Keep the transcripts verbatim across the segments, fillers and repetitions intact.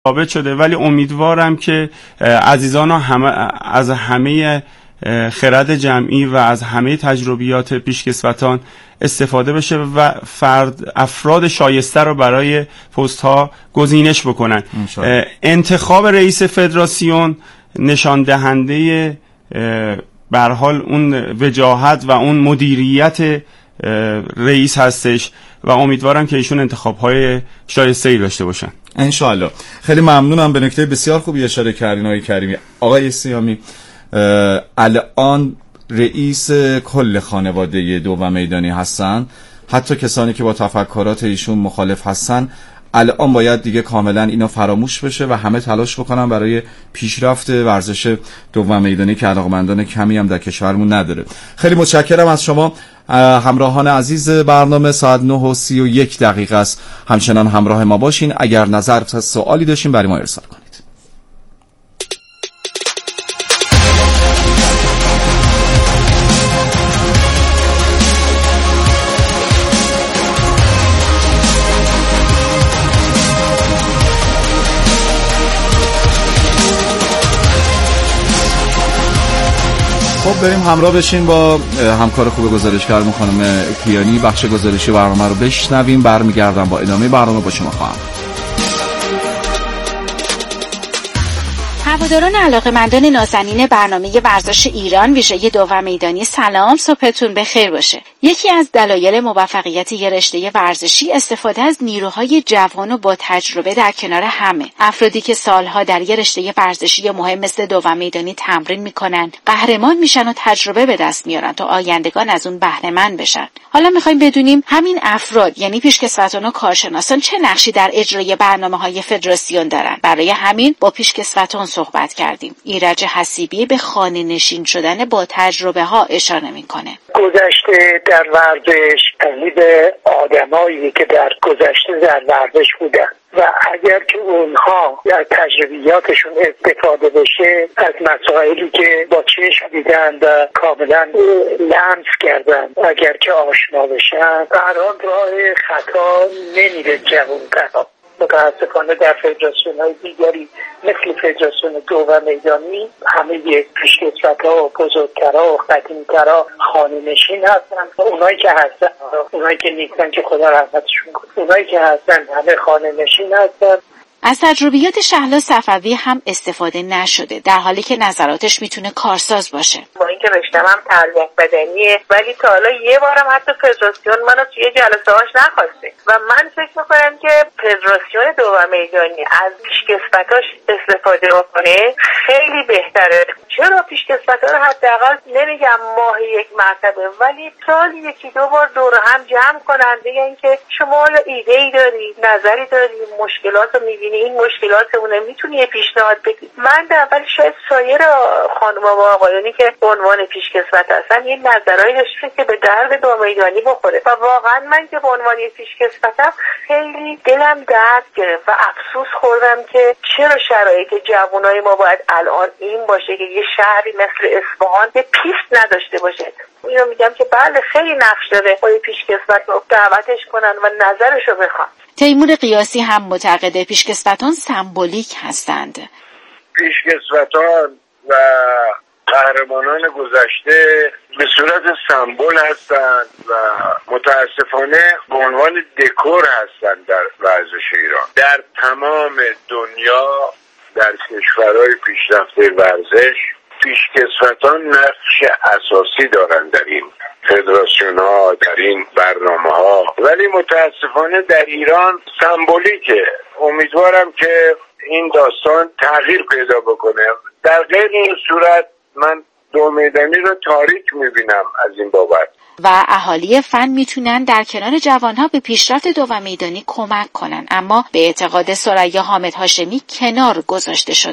ثابت شده، ولی امیدوارم که عزیزان همه از همه خرد جمعی و از همه تجربیات پیشکسوتان استفاده بشه و فرد افراد شایسته رو برای پست ها گزینش بکنن. انتخاب رئیس فدراسیون نشان دهنده به هر حال اون وجاهت و اون مدیریت رئیس هستش و امیدوارم که ایشون انتخاب‌های شایسته‌ای داشته باشن ان شاء الله. خیلی ممنونم، به نکته بسیار خوبی اشاره کردین آقای کریمی. آقای سیامی، الان رئیس کل خانواده دوم میدانی هستن، حتی کسانی که با تفکرات ایشون مخالف هستن الان باید دیگه کاملا اینا فراموش بشه و همه تلاش بکنن برای پیشرفت ورزش دوم میدانی که علاقمندان کمی هم در کشورمون نداره. خیلی متشکرم از شما همراهان عزیز برنامه. ساعت نه و سی و یک دقیقه است. همچنان همراه ما باشین. اگر نظر و سوالی داشتین برای ما ارسال کنید. خب بریم همراه بشین با همکار خوب گزارشگرمون خانم کیانی. بخش گزارشی برنامه رو بشنویم، برمیگردم با ادامه برنامه با شما خواهم. هواداران علاقه‌مندان نازنین برنامه ورزش ایران ویژه دوم میدانی، سلام، صبحتون بخیر باشه. یکی از دلایل موفقیت یه رشته ورزشی استفاده از نیروهای جوان و با تجربه در کنار همه. افرادی که سالها در یه رشته ورزشی مهم مثل دوم میدانی تمرین میکنن، قهرمان میشن و تجربه به دست میارن تا آیندگان از اون بهره مند بشن. حالا میخوایم بدونیم همین افراد یعنی پیشکسوتان و کارشناسان چه نقشی در اجرای برنامه‌های فدراسیون دارن. برای همین با پیشکسوتان صحبت کردیم. ایرج حسیبی به خانه نشین شدن با تجربه ها اشاره میکنه. گذشته در ورزش تقریب آدمایی که در گذشته در ورزش بودن و اگر که اونها در تجربیاتشون استفاده بشه از مسائلی که با چشم دیدن و کاملا لمس کردن اگر که آشنا بشن، بران راه خطا نمیره جوان‌ترها. متاسفانه در فدراسیون‌های دیگری مثل فدراسیون دوم میدانی همه پیشکسوت‌ها و بزرگترها و قدیمی‌ترها خانه‌نشین هستن. اونایی که هستن، اونایی که نیستن که خدا رحمتشون کنه، اونایی که هستن همه خانه‌نشین هستن. از تجربیات شهلا صفوی هم استفاده نشده، در حالی که نظراتش میتونه کارساز باشه. با اینکه رشته‌م هم تربیت بدنیه، ولی تا حالا یه بارم حتی فدراسیون منو توی جلسه هاش نخواسته و من فکر میکنم که فدراسیون دوم میدانی از پیشکسوتاش استفاده بکنه خیلی بهتره. چرا پیشکسوتا رو حداقل نمیگم ماهی یک مرتبه ولی سال یکی دو بار دور هم جمع کنن، بگن که شما ایده‌ای داری، نظری داری، مشکلات رو میبینی، این مشکلاتمونه، میتونی یه پیشنهاد بدی. من در اول شاید سایر خانم‌ها و آقایانی که به عنوان پیشکسوت هستن یه نظرایی داشته که به درد دوم میدانی بخوره و واقعا من که به عنوان یه پیشکسوتم خیلی دلم درد گرفت و افسوس خوردم که چرا شرایط جوانای ما باید الان این باشه که یه شهری مثل اصفهان یه پیست نداشته باشه. اینو میگم که بله خیلی نقش داره با یه پیشکسوت رو دعوتش کنن و نظرشو بخوان. تیمور قیاسی هم معتقد پیشکسوتان سمبولیک هستند. پیشکسوتان و قهرمانان گذشته به صورت سمبل هستند و متاسفانه به عنوان دکور هستند در ورزش ایران. در تمام دنیا در کشورهای پیشرفته ورزش پیشکسوتان نقش اساسی دارند در این فدراسیون ها، در این برنامه ها، ولی متاسفانه در ایران سمبولیکه. امیدوارم که این داستان تغییر پیدا بکنه. در غیر این صورت من دوم میدانی رو تاریک میبینم از این بابت. و اهالی فن میتونن در کنار جوانها به پیشرفت دوم میدانی کمک کنن، اما به اعتقاد ثریا حامد هاشمی کنار گذاشته شدن.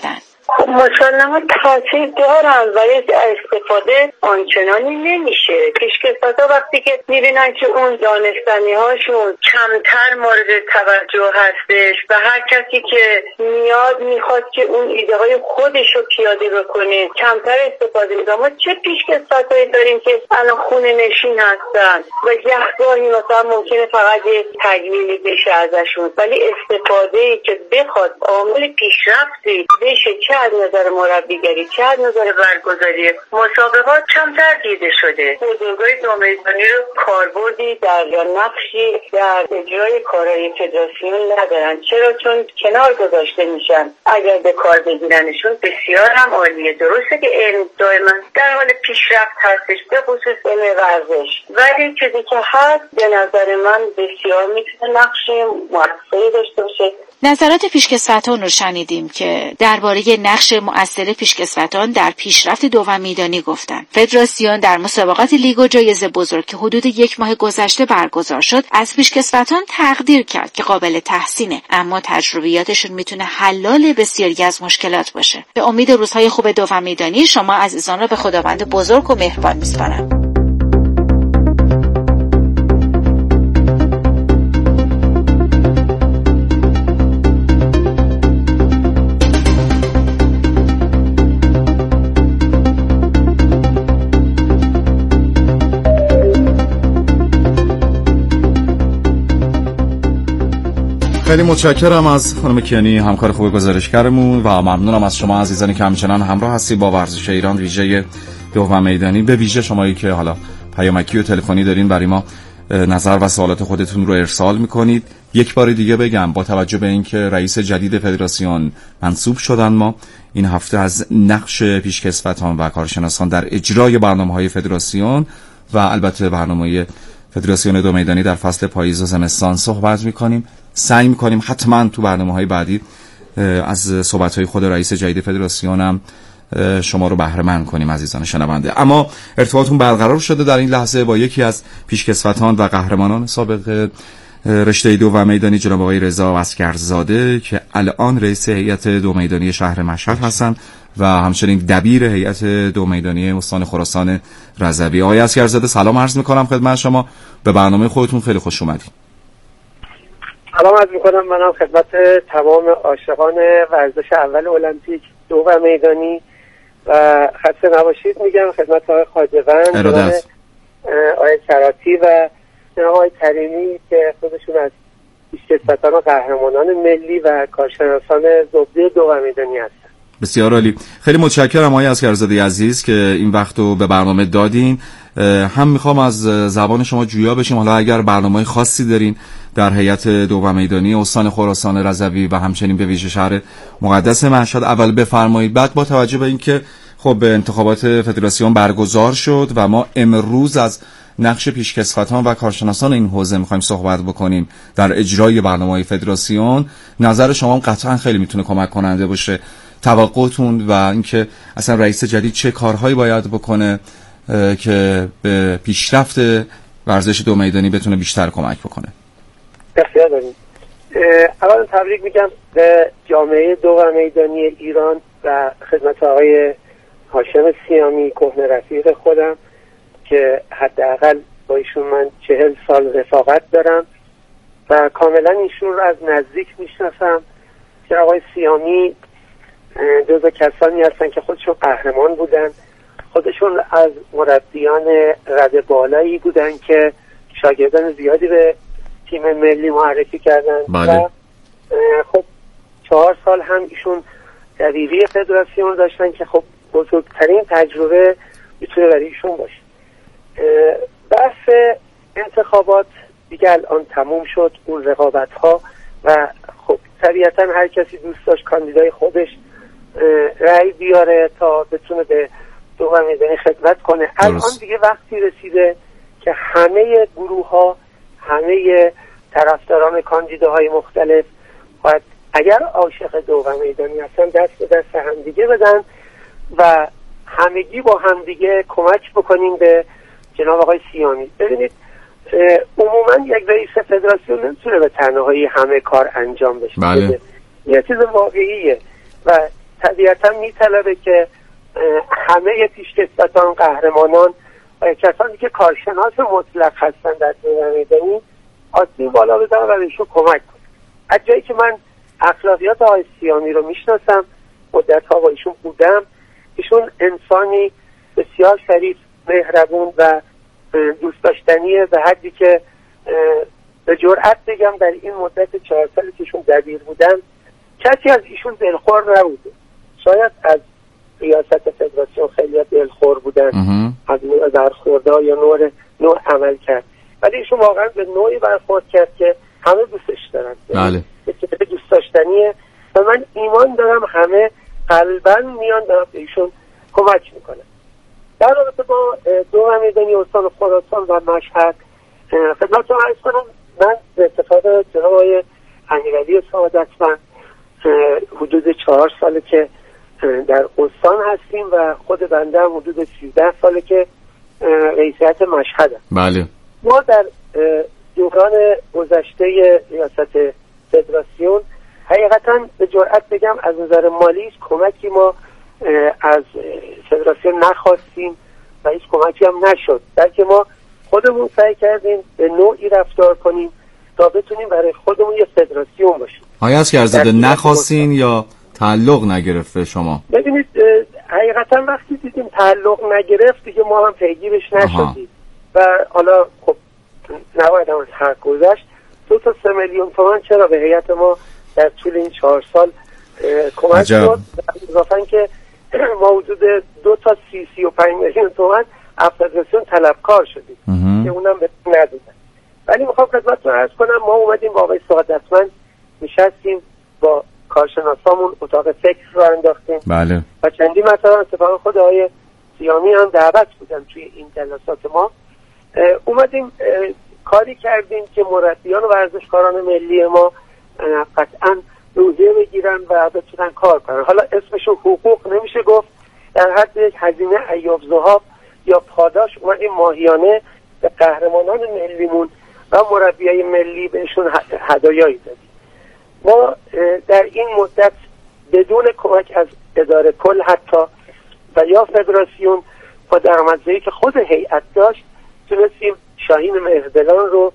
خب مسلماً تاثیر دارن ولی استفاده آنچنانی نمیشه. پیشکسوتا وقتی که میبینن که اون دانستنی هاشون کمتر مورد توجه هستش و هر کسی که میاد میخواد که اون ایده های خودش رو پیاده بکنه کمتر استفاده میکنه. ما چه پیشکسوتایی داریم که الان خونه نشین هستن و گهگاهی مثلا ممکنه فقط یه تجمیلی بشه ازشون، ولی استفاده ای که بخواد عامل پیشرفتی بشه چه از نظر مربیگری چه از نظر برگزاری مسابقات کمتر دیده شده. بزرگای دو میدانی رو کاربردی در یا نقشی در اجرای کارهای فدراسیون ندارن. چرا؟ چون کنار گذاشته میشن. اگر به کار بگیرنشون بسیار هم عالیه. درسته که علم دائما در حال پیشرفت هستش به خصوص علم ورزش، ولی چیزی که هست به نظر من بسیار میتونه نقش موثری داشته باشه. نظرات پیشکسوتان رو شنیدیم که درباره نقش مؤثر پیشکسوتان در پیشرفت دوم میدانی گفتن. فدراسیون در مسابقات لیگ و جایزه بزرگ که حدود یک ماه گذشته برگزار شد از پیشکسوتان تقدیر کرد که قابل تحسینه، اما تجربیاتشون میتونه حلال بسیاری از مشکلات باشه. به امید روزهای خوب دوم میدانی شما عزیزان را به خداوند بزرگ و مهربان میسپارم. خیلی متشکرم از خانم کیانی همکار خوب گزارشگرمون و ممنونم از شما عزیزانی که همچنان همراه هستید با ورزش ایران ویژه دوم میدانی. به ویژه شمایی که حالا پیامکی و تلفنی دارین برای ما نظر و سوالات خودتون رو ارسال میکنید. یک بار دیگه بگم با توجه به اینکه رئیس جدید فدراسیون منصوب شدن ما این هفته از نقش پیشکسوتان و کارشناسان در اجرای برنامه‌های فدراسیون و البته برنامه فدراسیون دو میدانی در فصل پاییز و زمستان صحبت میکنیم. سعی میکنیم حتما تو برنامه‌های بعدی از صحبت‌های خود رئیس جدید فدراسیون هم شما رو بهره مند کنیم عزیزان شنونده. اما ارتباطتون برقرار شده در این لحظه با یکی از پیشکسوتان و قهرمانان سابق رشته دو میدانی جناب آقای رضا عسکرزاده که الان رئیس هیئت دو میدانی شهر مشهد هستن و همچنین دبیر هیئت دو میدانی استان خراسان رضوی. آقای عسکرزاده سلام عرض میکنم خدمت شما. به برنامه خودتون خیلی خوش اومدید. سلام عرض میکنم منم خدمت تمام عاشقان ورزش اول المپیک دو و میدانی و خسته نباشید میگم خدمت آقای خواجه‌وند، آقای کراتی و آقای کریمی که خودشون از پیشکسوتان و قهرمانان ملی و کارشناسان زبده دو و میدانی هستن. بسیار عالی. خیلی متشکرم آقای عسکرزاده عزیز که این وقت رو به برنامه دادین. هم میخوام از زبان شما جویا بشیم حالا اگر برنامه خاصی دارین در هیئت دو میدانی استان خراسان رضوی و همچنین به ویژه شهر مقدس مشهد اول بفرمایید. بعد با توجه به اینکه خب انتخابات فدراسیون برگزار شد و ما امروز از نقش پیشکسوتان و کارشناسان این حوزه میخوایم صحبت بکنیم در اجرای برنامه‌های فدراسیون، نظر شما هم قطعا خیلی میتونه کمک کننده باشه. توقعتون و اینکه اصلا رئیس جدید چه کارهایی باید بکنه که به پیشرفت ورزش دو میدانی بتونه بیشتر کمک بکنه. بسیار داریم. اولا تبریک میگم به جامعه دو و میدانی ایران و خدمت آقای هاشم سیامی کهنه رفیق خودم که حداقل با ایشون من چهل سال رفاقت دارم و کاملا ایشون رو از نزدیک میشناسم که آقای سیامی جزو کسانی هستن که خودشون قهرمان بودن، خودشون از مربیان رده بالایی بودن که شاگردان زیادی به تیم ملی معرفی کردن. بله. و خب چهار سال هم ایشون دبیری فدراسیون داشتن که خب بزرگترین تجربه میتونه برای ایشون باشه. بحث انتخابات دیگه الان تموم شد، اون رقابت ها و خب طبیعتا هر کسی دوست داشت کاندیدای خودش رأی بیاره تا بتونه به دو و میدانی خدمت کنه. الان دیگه وقتی رسیده که همه گروه ها همه طرفداران کاندیداهای مختلف باید اگر عاشق دو و میدانی هستن دست به دست همدیگه بدن و همگی با همدیگه کمک بکنیم به جناب آقای سیامی. ببینید عموما یک رئیس فدراسیون نمیتونه به تنهایی همه کار انجام بشه. بله. یه چیز واقعیه و طبیعتا میطلبه که همه پیشکسوتان، قهرمانان و کسانی که کارشناس مطلق هستن در دوران میدانی آسیب بالا بزنن و بهشون کمک کنن. از جایی که من اخلاقیات آقای سیامی رو میشناسم، مدت‌ها با ایشون بودم، ایشون انسانی بسیار شریف، مهربون و دوست داشتنیه به حدی که به جرئت بگم در این مدت چهار سالی که ایشون دبیر بودن کسی از ایشون دلخور نبوده. شاید از ریاست فدراسیون خیلی دلخور بودن از نوع برخوردها یا نوع نوع عمل کرد، ولی ایشون واقعا به نوعی برخورد کرد که همه دوستش دارن. بله. به دوست داشتنیه و من ایمان دارم همه قلباً میان دارم به ایشون کمک میکنن. در رابطه با دو میدانی استان خراسان و مشهد خدمتتون عرض کنم، من به اتفاق جناب آقای امیرعلی سعادتمند حدود چهار ساله که در استان هستیم و خود بنده هم حدود سیزده ساله که رئیس هیئت مشهدم. بله. ما در دوران گذشته ریاست فدراسیون حقیقتا به جرئت بگم از نظر مالی کمکی ما از فدراسیون نخواستیم و هیچ کمکی هم نشد، بلکه ما خودمون سعی کردیم به نوعی رفتار کنیم تا بتونیم برای خودمون یه فدراسیون باشیم. آیا از کرزده نخواستین یا تعلق نگرفت شما؟ ببینید حقیقتا وقتی دیدیم تعلق نگرفت دیگه ما هم پیگیرش نشدیم و حالا خب نباید هم از حق گذشت. دو تا سه میلیون تومان چرا به هیئت ما در طول این چهار سال کمک شد، اضافاً که ما حدود دو تا سی سی و پنج میلیون تومان از فدراسیون طلبکار شدیم که اونم به ندادن. ولی میخوام خدمتتون عرض کنم ما اومدیم با آقای سعادتمند نشستیم، با کارشناسامون اتاق فکر رو انداختیم. بله. و چندی مثلا اتفاق خود آقای سیامی هم دعوت بودن توی این جلسات ما. اومدیم کاری کردیم که مربیان و ورزشکاران ملی ما قطعاً روحیه بگیرن و بتونن کار کنن. حالا اسمشو حقوق نمیشه گفت، در حد یک هزینه ایاب ذهاب یا پاداش اومدیم ماهیانه به قهرمانان ملیمون و مربیای ملی بهشون هدایایی دادیم. ما در این مدت بدون کمک از اداره کل حتی و یا فدراسیون با درآمدزایی که خود هیئت داشت تونستیم شاهین مهردلان رو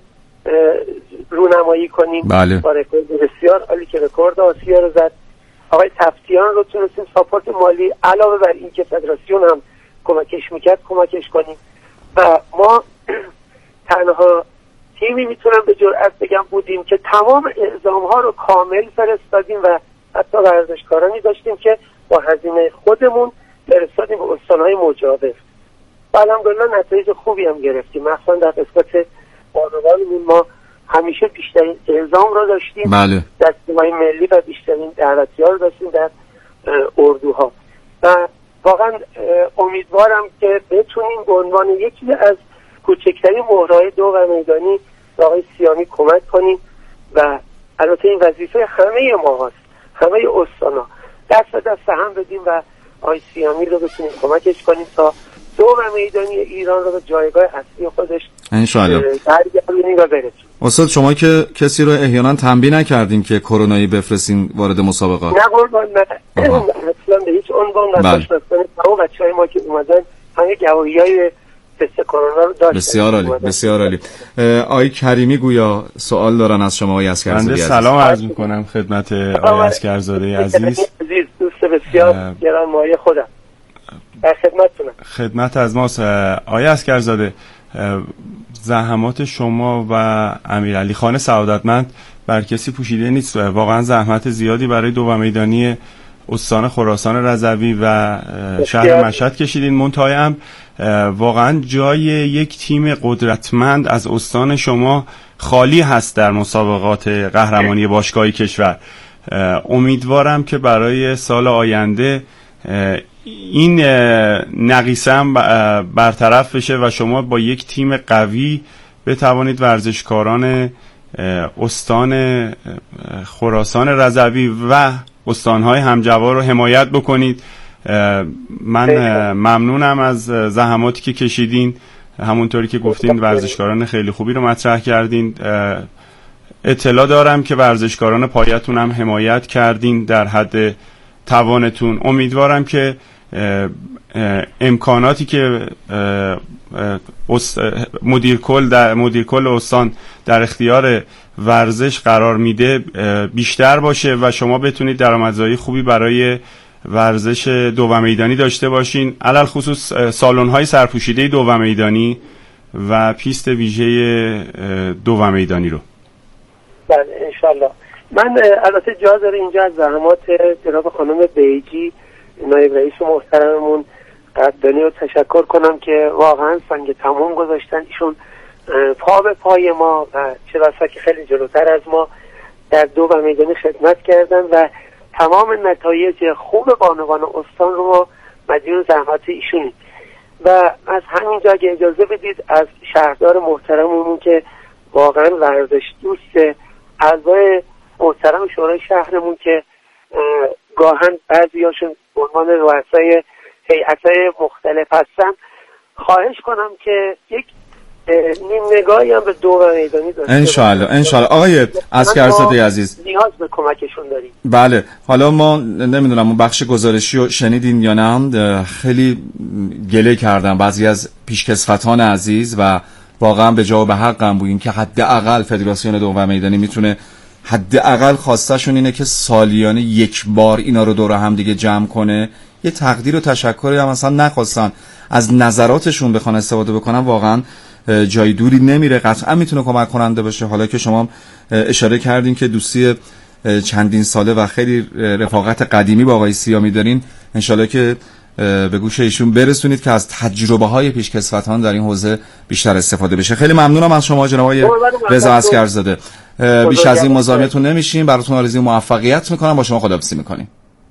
رونمایی کنیم. بله. با رکورد بسیار عالی که رکورد آسیا رو زد. آقای تفتیان رو تونستیم ساپورت مالی علاوه بر این که فدراسیون هم کمکش میکرد کمکش کنیم و ما تنها تیمی میتونم به جرئت بگم بودیم که تمام اعزام ها رو کامل فرستادیم و حتی ورزشکارانی داشتیم که با هزینه خودمون فرستادیم به استانهای مجاور و الحمدلله نتایج خوبی هم گرفتیم. مثلا در قسمت بانوانمون ما همیشه بیشترین اعزام رو داشتیم. بله. در تیم‌های ملی و بیشترین دعوتی‌ها رو داشتیم در اردوها و واقعا امیدوارم که بتونیم به عنوان یکی از کوچکترین مهرهای دو و میدانی به آقای سیامی کمک کنیم و البته این وظیفه همه ما هست، همه استانا دست به دست هم بدیم و آقای سیامی رو بتونیم کمکش کنیم تا دو و میدانی ایران رو به جایگاه اصلی خودش انشاءالله برگردونیم و برسونیم. استاد شما که کسی رو احیانا تنبیه نکردین که کرونایی بفرستین وارد مسابقات؟ نه قربان، نه اصلا به هیچ عنوان نتاش نستانیم. تمام بچه های ما که اومدن همه گواهی های تست کرونا رو داشتن. بسیار عالی، بسیار عالی. آقای کریمی گویا سوال دارن از شما آقای اسکرزاده عزیز. سلام عرض میکنم خدمت آقای اسکرزاده عزیز. عزیز دوست بسیار گرانمایه خودم در خدمتتونم. خدمت از ماست آقای اسکرزاده. زحمات شما و امیرعلی خان سعادتمند بر کسی پوشیده نیست. واقعا زحمت زیادی برای دو و میدانی استان خراسان رضوی و شهر مشهد کشیدین. منتهای هم واقعا جای یک تیم قدرتمند از استان شما خالی هست در مسابقات قهرمانی باشگاهی کشور. امیدوارم که برای سال آینده این نقیصه هم برطرف بشه و شما با یک تیم قوی بتوانید ورزشکاران استان خراسان رضوی و استانهای همجوار رو حمایت بکنید. من ممنونم از زحماتی که کشیدین، همونطوری که گفتین ورزشکاران خیلی خوبی رو مطرح کردین. اطلاع دارم که ورزشکاران پایتون هم حمایت کردین در حد توانتون. امیدوارم که امکاناتی که مدیر کل در مدیر کل استان در اختیار ورزش قرار میده بیشتر باشه و شما بتونید درآمدزایی خوبی برای ورزش دو و میدانی داشته باشین، علل خصوص سالن‌های سرپوشیده دو و میدانی و پیست ویژه دو و میدانی رو. بله انشالله. من البته جا داره اینجا از زحمات جناب خانم بیجی نایب رئیس محترممون قدردانی رو تشکر کنم که واقعا سنگ تمام گذاشتن. ایشون پا به پای ما و چه بسا که خیلی جلوتر از ما در دو و میدانی خدمت کردن و تمام نتایج خوب بانوان استان رو ما مدیون زحمت ایشونیم. و از همینجا اگه اجازه بدید از شهردار محترممون که واقعا ورزش دوسته، اعضای محترم شورای شهرمون که گاهن بعضیاشون به عنوان رؤسای هیئت‌های مختلف هستن، خواهش کنم که یک نیم نگاهی هم به دو و میدانی داشته ان شاء الله ان شاء الله. آقای عسکرزاده عزیز نیاز به کمکشون داریم. بله، حالا ما نمیدونم اون بخش گزارشی رو شنیدین یا نه، خیلی گله کردم بعضی از پیشکسوتان عزیز و واقعا به جا و به حقم بودین که حداقل فدراسیون دو و میدانی میتونه حداقل خواستشون اینه که سالیانه یک بار اینا رو دور هم دیگه جمع کنه. یه تقدیر و تشکری هم مثلا نخواستن از نظراتشون بخوان استفاده بکنن، واقعا جای دوری نمیره، قطعا میتونه کمک کننده باشه. حالا که شما اشاره کردین که دوستی چندین ساله و خیلی رفاقت قدیمی با آقای سیامی دارین، انشالله که به گوش ایشون برسونید که از تجربه های پیشکسوتان در این حوزه بیشتر استفاده بشه. خیلی ممنونم از شما جناب آقای رضا عسکرزاده. بیش از این مزاحمتون نمیشیم، براتون آرزوی موفقیت میکنم، با شما خداحافظی میکنیم.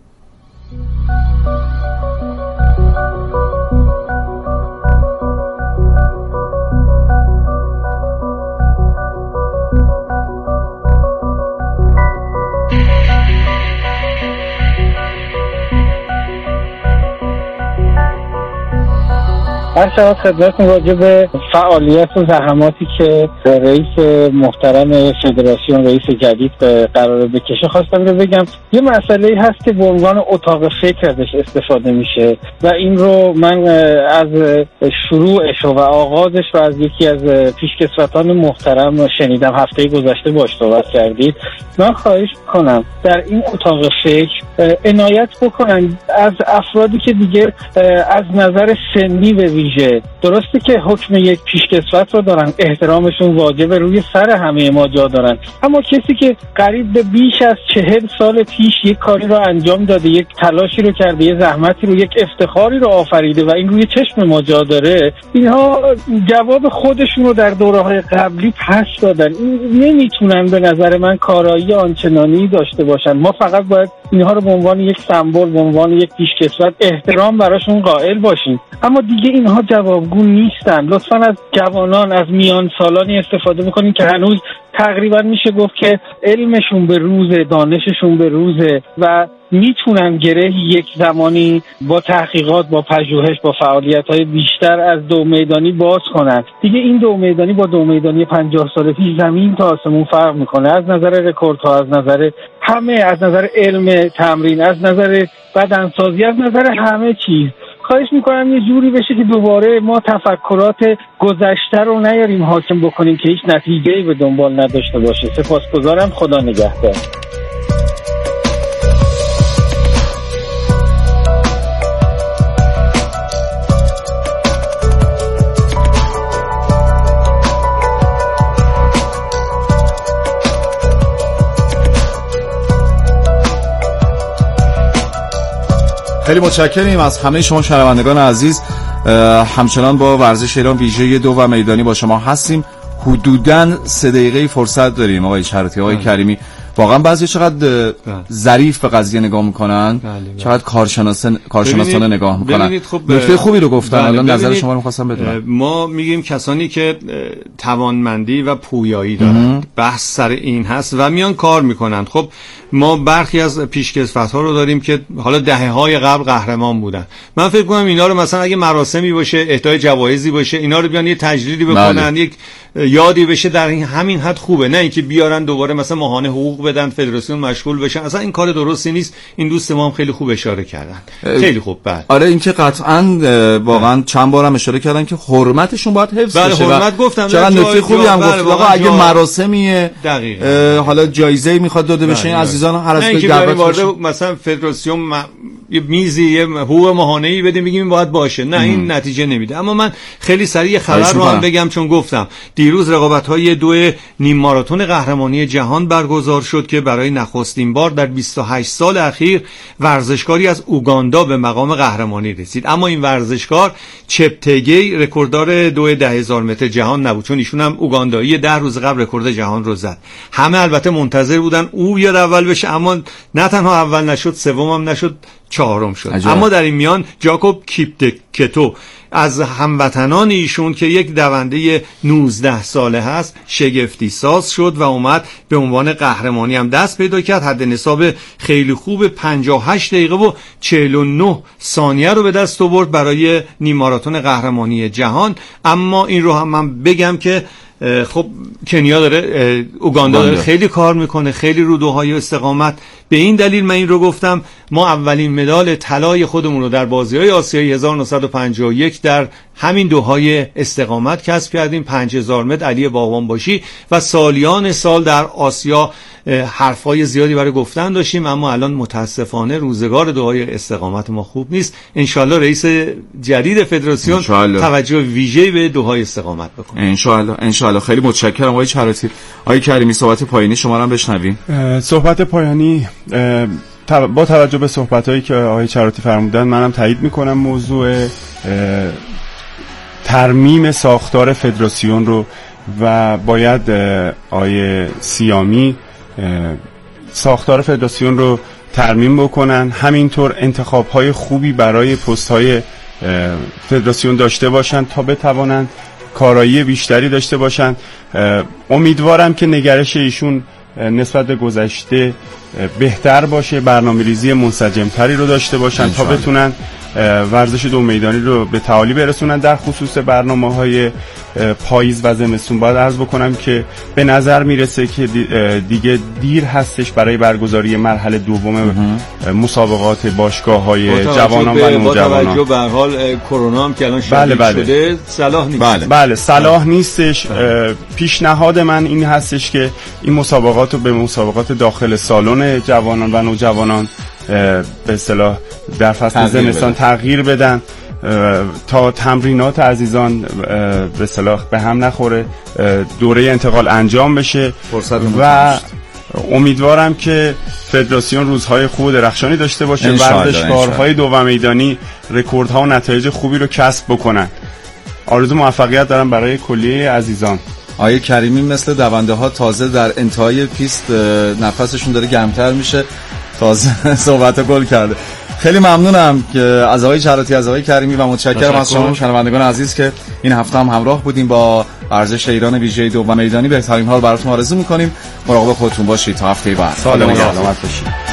هر شما خدمتتون راجع به فعالیت و زحماتی که رئیس محترم فدراسیون رئیس جدید قراره بکشه خواستم رو بگم. یه مسئله هست که به عنوان اتاق فکر ازش استفاده میشه و این رو من از شروعش و آغازش و از یکی از پیشکسوتان محترم شنیدم، هفته گذشته باش صحبت کردید. من خواهش کنم در این اتاق فکر عنایت بکنن از افرادی که دیگه از نظر سنی به ویژه، درسته که حکم یک پیشکسوت رو دارن، احترامشون واجبه، روی سر همه ما جا دارن، اما کسی که قریب به بیش از چهل سال پیش یک کاری رو انجام داده، یک تلاشی رو کرده، یک زحمتی رو، یک افتخاری رو آفریده و این روی چشم ما جا داره، اینها جواب خودشون رو در دوره‌های قبلی پس دادن. این نمیتونن به نظر من کارایی آنچنانی داشته باشن. ما فقط باید اینها رو به عنوان یک سمبل، به عنوان یک پیشکسوت احترام براشون قائل باشیم، اما دیگه اینها جوابگو نیستن. لطفاً از جوانان، از میان سالانی استفاده میکنین که هنوز تقریبا میشه گفت که علمشون به روزه، دانششون به روزه و میتونن گره یک زمانی با تحقیقات، با پژوهش، با فعالیت‌های بیشتر از دو میدانی باز کنن. دیگه این دو میدانی با دو میدانی پنجاه سال پیش زمین تا آسمون فرق میکنه، از نظر رکوردها، از نظر همه، از نظر علم تمرین، از نظر بدنسازی، از نظر همه چیز. خواهش میکنم یه جوری بشه که دوباره ما تفکرات گذشته رو نیاریم حاکم بکنیم که هیچ نتیجه‌ای به دنبال نداشته باشه. سپاسگزارم. خدا نگهدار. خیلی متشکریم از همه شما شنوندگان عزیز. همچنان با ورزش ایران ویژه دو و میدانی با شما هستیم. حدوداً سه دقیقه فرصت داریم. آقای شرطی، آقای کریمی، واقعا بعضی چقدر ظریف به قضیه نگاه میکنن، چقدر کارشناسان کارشناسانه نگاه میکنن. خب نکته خوبی رو گفتن. الان نظر شما رو می‌خواستم بدونم. ما میگیم کسانی که توانمندی و پویایی دارن، بحث سر این هست و میان کار میکنن. خب ما برخی از پیشکسوت‌ها رو داریم که حالا دهه‌های قبل قهرمان بودن. من فکر کنم اینا رو مثلا اگه مراسمی باشه، اهدای جوایزی باشه، اینا رو بیان یه تجلیلی بکنن، یک یادی بشه، در این همین حد خوبه. نه اینکه بیارن دوباره مثلا ماهانه حقوق حقوق بدن، فدراسیون مشغول بشن. اصلا این کار درستی نیست. این دوست ما هم خیلی خوب اشاره کردن. خیلی خوب. بله آره این که قطعاً واقعا چند بارم اشاره کردن که حرمتشون باید حفظ بله بشه. حرمت گفتم. چقدر نکته خوبی هم گفت. آقا اگه مراسمیه حالا جایزه میخواد داده بشه این عزیزان هر از به دعوت مثلا فدراسیون م... یه میزی یه حقوق ماهانه‌ای بدیم بگیم باید باشه، نه این نتیجه نمیده. اما من خیلی سریع خبر رو هم بگم چون گفتم دیروز رقابت‌های دو نیم ماراتون قهرمانی جهان برگزار شد که برای نخستین بار در بیست و هشت سال اخیر ورزشکاری از اوگاندا به مقام قهرمانی رسید. اما این ورزشکار چپتگی رکورددار دو ده هزار متر جهان نبود، چون ایشون هم اوگاندایی ده روز قبل رکورد جهان رو زد. همه البته منتظر بودن او بیاد اول بشه، اما نه تنها اول نشد، سوم هم نشد، چهارم شد. عجب. اما در این میان جاکوب کیپتکتو از هموطنان ایشون که یک دونده نوزده ساله هست شگفتی ساز شد و اومد به عنوان قهرمانی هم دست پیدا کرد. حد نصاب خیلی خوب پنجاه و هشت دقیقه و چهل و نه ثانیه رو به دست آورد برای نیم ماراتون قهرمانی جهان. اما این رو هم من بگم که خب کنیا داره، اوگاندا داره خیلی کار میکنه، خیلی رو دوهای استقامت. به این دلیل من این رو گفتم ما اولین مدال طلای خودمون رو در بازی‌های آسیایی هزار و نهصد و پنجاه و یک در همین دوهای استقامت کسب کردیم. پنج هزار متر علی باغبان باشی و سالیان سال در آسیا حرفای زیادی برای گفتن داشتیم، اما الان متاسفانه روزگار دوهای استقامت ما خوب نیست. انشالله رئیس جدید فدراسیون توجه ویژه‌ای به دوهای استقامت بکنه. انشالله انشالله. خیلی متشکرم آقای چراتی. آقای کریمی صحبت پایانی شما رو هم بشنویم. صحبت پایانی با توجه به صحبتایی که آقای چراتی فرمودن منم تایید میکنم موضوع ترمیم ساختار فدراسیون رو و باید آقای سیامی ساختار فدراسیون رو ترمیم بکنن، همینطور انتخاب‌های خوبی برای پست‌های فدراسیون داشته باشن تا بتوانند کارایی بیشتری داشته باشن. امیدوارم که نگرش ایشون نسبت به گذشته بهتر باشه، برنامه‌ریزی منسجم‌تری رو داشته باشن تا بتونن ورزش دو میدانی رو به تعالی برسونن. در خصوص برنامه‌های پاییز و زمستون باید عرض بکنم که به نظر میرسه که دیگه دیر هستش برای برگزاری مرحله دوم مسابقات باشگاه‌های جوانان و نوجوانان. با توجه به حال کرونا هم که الان شدید بله بله. شده صلاح نیست. بله, بله صلاح نیستش. پیشنهاد من این هستش که این مسابقات رو به مسابقات داخل سالن جوانان و نوجوانان به اصطلاح در فصل زمستان تغییر بدن تا تمرینات عزیزان به اصطلاح به هم نخوره، دوره انتقال انجام بشه و امیدوارم که فدراسیون روزهای خوب درخشانی داشته باشه، ورزشکارهای دو و میدانی رکوردها و نتایج خوبی رو کسب بکنن. آرزو موفقیت دارم برای کلیه عزیزان. آیه کریمی مثل دونده ها تازه در انتهای پیست نفسشون داره گرمتر میشه، تازه صحبت گل کرده. خیلی ممنونم که از آقای چراتی، از آقای کریمی و متشکرم از شما شنوندگان عزیز که این هفته هم همراه بودیم با ورزش ایران ویژه دو و میدانی. بهترین حال براتون آرزو میکنیم. مراقب خودتون باشید تا هفته بعد. سلامت باشید.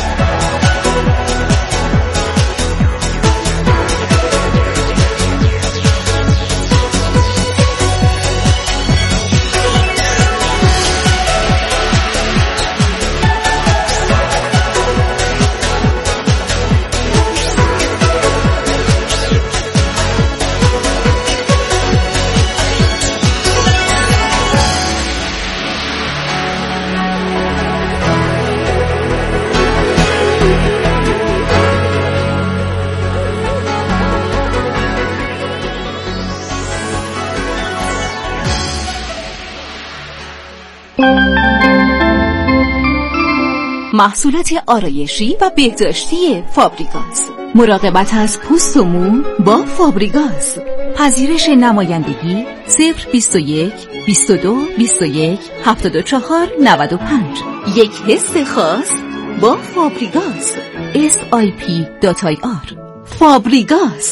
محصولات آرایشی و بهداشتی فابریگاس. مراقبت از پوست و مو با فابریگاس. پذیرش نمایندگی صفر بیست و یک بیست و دو بیست و یک هفتاد و چهار نود و پنج. یک حس خاص با فابریگاس. اس آی پی دات آی آر. فابریگاس.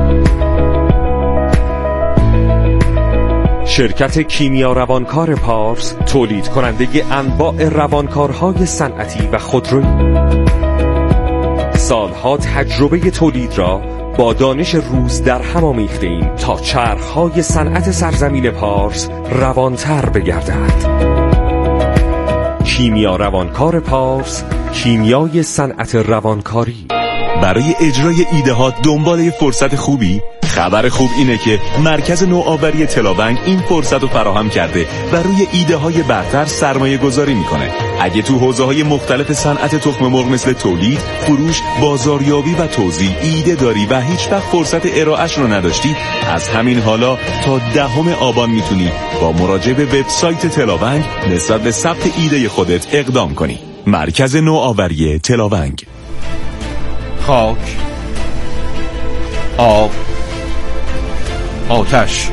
شرکت کیمیا روانکار پارس تولید کننده انواع روانکارهای صنعتی و خودرویی، سالها تجربه تولید را با دانش روز در هم آمیخته ایم تا چرخهای صنعت سرزمین پارس روانتر بگردد. کیمیا روانکار پارس، کیمیای صنعت روانکاری. برای اجرای ایده ها دنبال فرصت خوبی؟ خبر خوب اینه که مرکز نوآوری تلاونگ این فرصت رو فراهم کرده و روی ایده های برتر سرمایه گذاری میکنه. اگه تو حوزه های مختلف صنعت تخم مرغ مثل تولید، فروش، بازاریابی و توزیع ایده داری و هیچ وقت فرصت ارائهش رو نداشتی، از همین حالا تا دهم آبان میتونی با مراجعه به وبسایت تلاونگ نسبت به ثبت ایده خودت اقدام کنی. مرکز نوآوری تلاونگ. خاک، آب، آتش.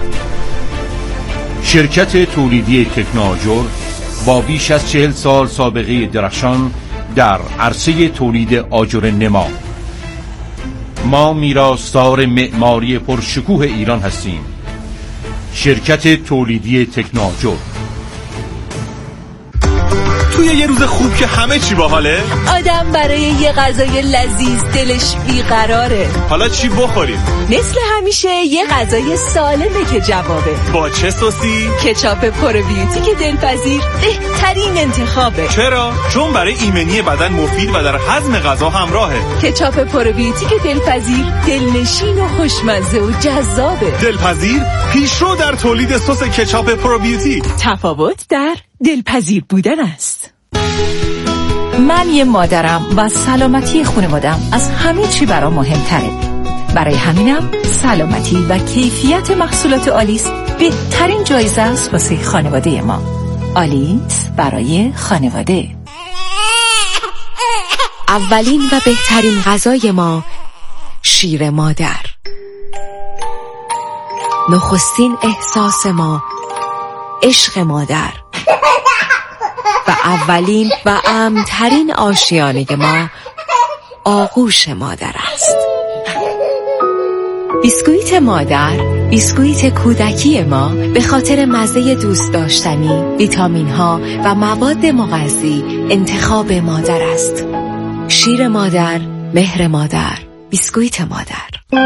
شرکت تولیدی تکناجر با بیش از چهل سال سابقه درخشان در عرصه تولید آجر نما. ما میراثدار معماری پرشکوه ایران هستیم. شرکت تولیدی تکناجر. توی یه روز خوب که همه چی باحاله، آدم برای یه غذای لذیذ دلش بیقراره. حالا چی بخوریم؟ مثل همیشه یه غذای سالمه که جوابه. با چه سوسی؟ کچاپ پروبیوتیک دلپذیر بهترین انتخابه. چرا؟ چون برای ایمنی بدن مفید و در هضم غذا همراهه. کچاپ پروبیوتیک دلپذیر دلنشین و خوشمزه و جذابه. دلپذیر پیشرو در تولید سس کچاپ پروبیوتیک. تفاوت در دلپذیر بودن است. من یه مادرم و سلامتی خانوادم از همه چی برام مهمتره. برای همینم سلامتی و کیفیت محصولات آلیس بهترین جایزه است واسه خانواده ما. آلیس برای خانواده. اولین و بهترین غذای ما شیر مادر. نخستین احساس ما عشق مادر. و اولین و امن‌ترین آشیانه ما آغوش مادر است. بیسکویت مادر، بیسکویت کودکی ما به خاطر مزه دوست داشتنی، ویتامین ها و مواد مغذی انتخاب مادر است. شیر مادر، مهر مادر، بیسکویت مادر.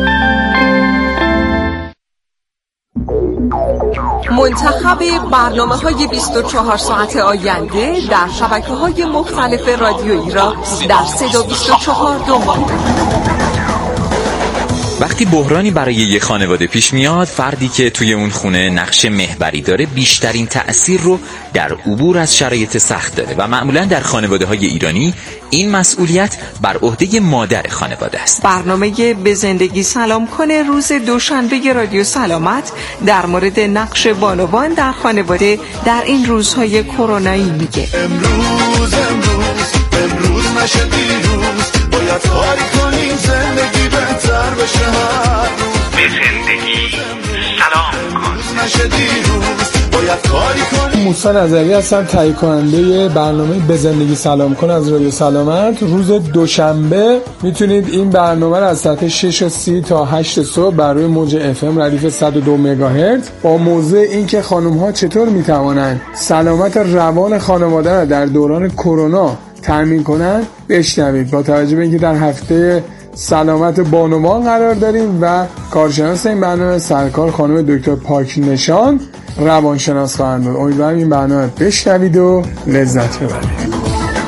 منتخب برنامه‌های بیست و چهار ساعت آینده در شبکه‌های مختلف رادیویی را در صدا بیست و چهار دنبال کنید. وقتی بحرانی برای یک خانواده پیش میاد، فردی که توی اون خونه نقش محوری داره بیشترین تأثیر رو در عبور از شرایط سخت داره و معمولا در خانواده‌های ایرانی این مسئولیت بر عهده مادر خانواده است. برنامه به زندگی سلام کنه روز دوشنبه رادیو سلامت در مورد نقش بانوان در خانواده در این روزهای کرونایی میگه. امروز امروز امروز نشه دیروز، باید کاری کنیم زندگی بهتر بشه هر روز. به زندگی سلام کن نشه دیروز، باید کاری کنیم. موسی نظری هستم، تهیه کننده برنامه به زندگی سلام کن از رادیو سلامت. روز دوشنبه میتونید این برنامه رو از ساعت شش و سی تا هشت صبح بر روی موج اف ام ردیف صد و دو مگاهرتز با موضوع این که خانم ها چطور میتوانند سلامت روان خانواده را در دوران کرونا تامین کنند بشنوید. با توجه به اینکه در هفته سلامت بانوان قرار داریم و کارشناس این برنامه سرکار خانم دکتر پاک نشان روانشناس خواهند بود. امیدوارم این برنامه بشنوید و لذت ببرید.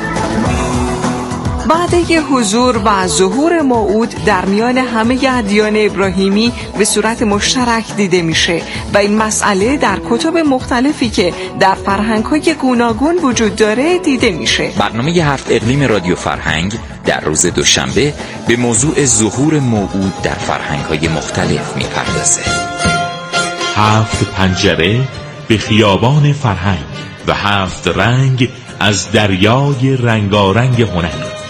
وعده حضور و ظهور موعود در میان همه ادیان ابراهیمی به صورت مشترک دیده میشه و این مسئله در کتب مختلفی که در فرهنگ‌های گوناگون وجود داره دیده میشه. برنامه هفت اقلیم رادیو فرهنگ در روز دوشنبه به موضوع ظهور موعود در فرهنگ‌های مختلف میپردازه. هفت پنجره به خیابان فرهنگ و هفت رنگ از دریای رنگارنگ هنر.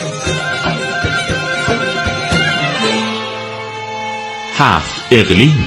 هفت اقلیم.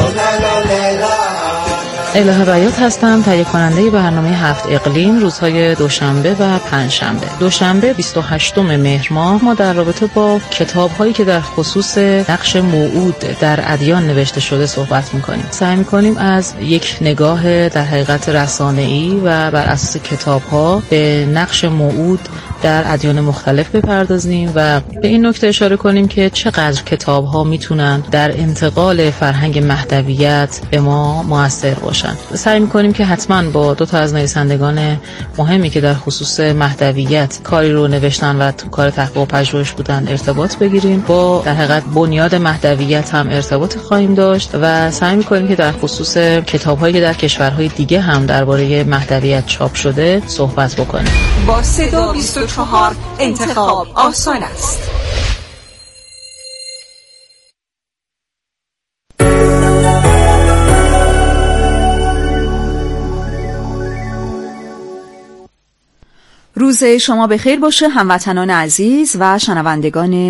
الهه بیات هستم، تهیه کننده برنامه هفت اقلیم روزهای دوشنبه و پنجشنبه. دوشنبه بیست و هشتم مهر ماه ما در رابطه با کتاب‌هایی که در خصوص نقش موعود در ادیان نوشته شده صحبت می‌کنیم. سعی می‌کنیم از یک نگاه در حقیقت رسانه‌ای و بر اساس کتاب‌ها به نقش موعود در ادیان مختلف بپردازیم و به این نکته اشاره کنیم که چقدر کتاب‌ها میتونن در انتقال فرهنگ مهدویت به ما موثر باشن. سعی می‌کنیم که حتما با دو تا از نویسندگان مهمی که در خصوص مهدویت کاری رو نوشتن و تو کار تحقیق و پژوهش بودن ارتباط بگیریم. با در حقیقت بنیاد مهدویت هم ارتباط خواهیم داشت و سعی می‌کنیم که در خصوص کتاب‌هایی که در کشورهای دیگه هم درباره مهدویت چاپ شده صحبت بکنیم. با صدا بیست و چهار انتخاب آسان است. روز شما بخیر باشه هموطنان عزیز و شنوندگان